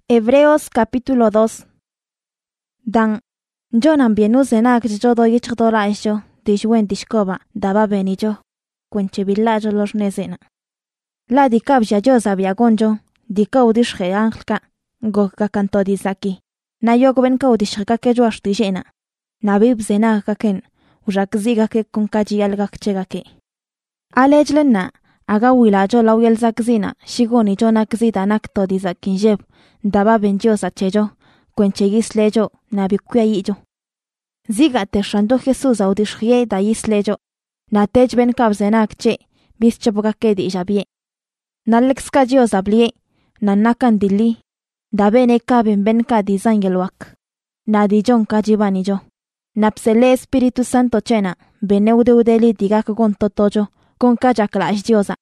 Hebreos capítulo 2. Dan Jonan bienusenak jodo yichdola isho dishwen dishkoba daba benijo kwenche villajo los nezena. La dikabja josa biagonjo dikau dishge anglka gokka kanto disaki. Na yogben kau dishga ke joash dijena. Na bibzena kaken ujakziga ke konkaji algakchega ke. Alejlenna aga wilajo lawyel zakzina shigoni jona kzida nakto dizakinjeb daba benjosa chejo kwenche gislejo na bikuya yijo. Ziga te shando Jesus audishye da yislejo na tej ben kabzenak che bis chapokake di jabie. Na lexka jiosa blie na nakan dili da bene kaben ben ka dizangelwak. Na dijon kajibanijo. Na psele Espiritu Santo chena beneudeudeli digak gontotojo con kajaklash diosa.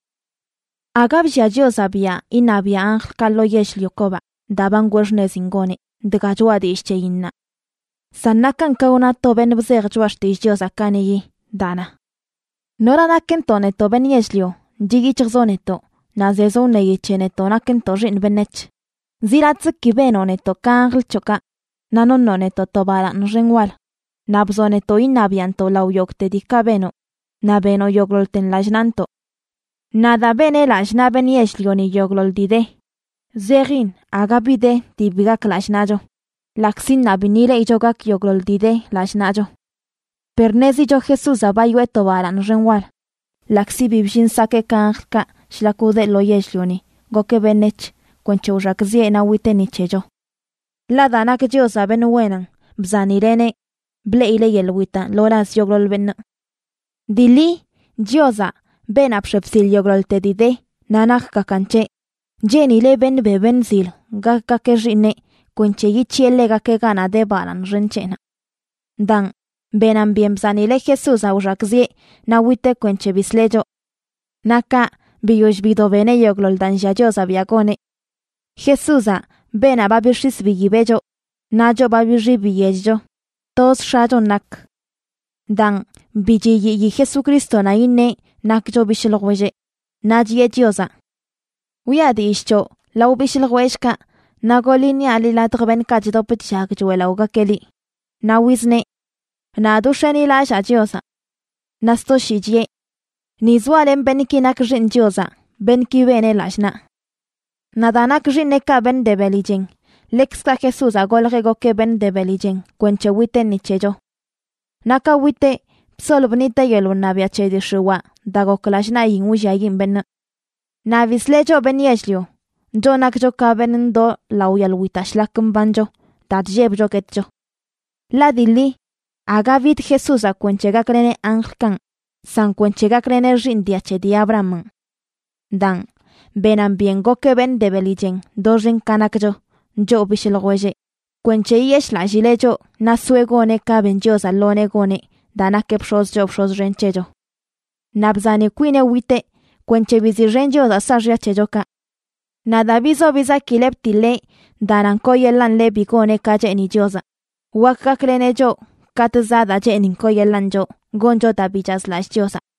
Agabja diosa bia inabia angel kallo yesh lyokoba daban gweshne zingone degajwa di ishche inna. Sanakan kauna toben bzer jwash di diosa kaneyi dana. Nora naken toneto ben yeshlio digi chzoneto na zezone yicheneto naken tojin benech. Ziratzki benoneto kangl choka nanononeto tobara nrenwal. Nabzoneto inabianto lauyokte dikabeno. Na beno yoglolten lajnanto. Nada bene lajna ben yeshlioni yoglol dide. Zerin agabide dibigak lajnajo. Laksin nabinile ijogak yoglol dide lajnajo. Pernezi jo Jesus abayueto baran renwal. Laksi bibjin sake kanjka shlakude lo yeshlioni. Goke benech kwenche urakzie na wite nichejo. La danak josa ben wenan. Bzanirene. Ble ile yelwita loras yoglol ben. Dili, Diosa, ben apshepsil yoglol te dide, nanak kakanche. Jenile ben beben zil, gakake rine, kwenche yichiele gake gana de baran renchena. Dan, ben ambiem zanile Jesus aurakzie, na wite kwenche bislejo. Naka, biyush bido bene yoglol dan jajosa biagone. Jesusa, ben ababishis bigibejo, najo babishi biyejo. Tos shajo nak. Dan, biji yi Jesucristo na inne nakjo bishilgweje. Najie diosa. Uyadi ishcho, lau bishilgweshka, nagolini aliladrben kajido pitshakjwela ugakeli. Na wizne. Na dusheni lasha diosa. Nasto shijie. Nizwalen benki nakjin diosa, benki bene lashna. Nadanak jineka ben debelijin. Lexka Jesus agolrego ke ben debelijin, kwenche wite nichejo. Naka wite, psolubnita yelun nabia chedi shuwa, dago klashna yin wujayim ben. Na vislejo ben yeshlio, jo nakjo ka ben do lauyal witashlakum banjo, dat jebjo ketjo. La dili, agavit Jesus a kwenchega krene anglkan, san kwenchega krene rindia chedi Abraham. Dan, benan bien goke ben debelijen, dojen kanakjo, jo bishilgoje. Kwenche yesh la jilejo, na suegone ka benjosa lone gone, dana kepshos job shos renchejo. Nabzani kwine wite, kwenche bizi renjo da sarja chejoka. Nada bizo biza kileptile, dananko yelan le bigone ka jeni josa. Waka klenejo, katazada jenin ko yelan jo, gonjo da bijas la josa.